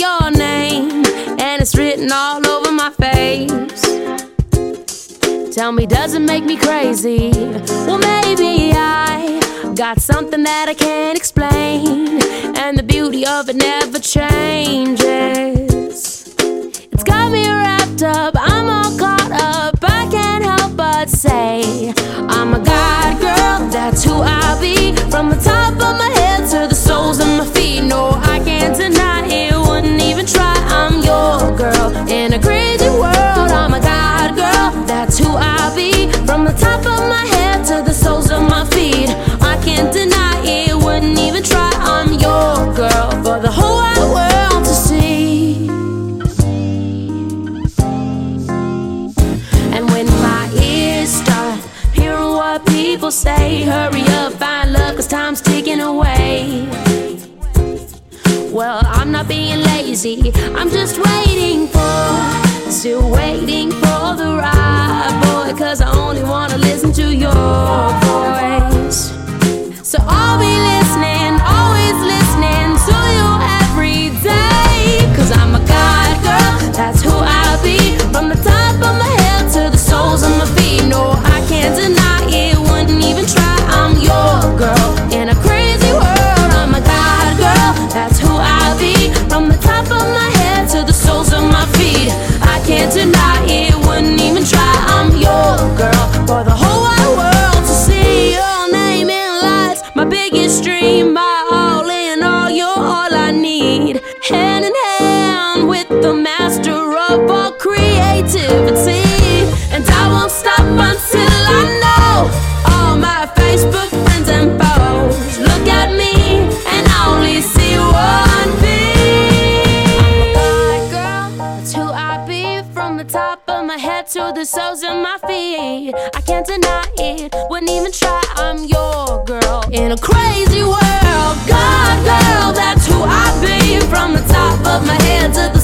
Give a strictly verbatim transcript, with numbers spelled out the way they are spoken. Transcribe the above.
your name, and it's written all over my face. Tell me, does it make me crazy? Well, maybe I got something that I can't explain, and the beauty of it never changes. It's got me wrapped up, I'm all caught up. I can't help but say I'm a God girl, that's who I be. From the top of my head to the soles of my feet. No, I can't deny it, wouldn't even try. I'm your girl in a crazy world. I'm a God girl, that's who I be. From the top of my head to the soles of my feet. I can't deny it, wouldn't even try. I'm your girl for the whole wide world to see. And when my ears start hearing what people say, hurry up, find love, cause time's ticking away. Well, I'm not being lazy, I'm just waiting for, still waiting for the right boy, cause I only wanna listen to your voice. So I'll be listening, always listening to you every day. Cause I'm a God girl, that's who I be. From the top of my head to the soles of my feet. No, I can't deny it, wouldn't even try. I'm your girl in a crazy world. I'm a God girl, that's who I be. From the top of my head to the soles of my feet. I can't deny it, wouldn't even try. I'm your girl for the whole wide world to see. Your name in lights, my biggest dream, my all in all, you're all I need. Hand in hand with the master of all creativity. And I won't stop until I know all my Facebook friends and foes look at me and only see one thing. I'm a God girl, that's who I be. From the top of my head to the soles of my feet. I can't deny it, wouldn't even try. I'm your girl in a crazy world. God girl, that's who I be. From the top of my head to the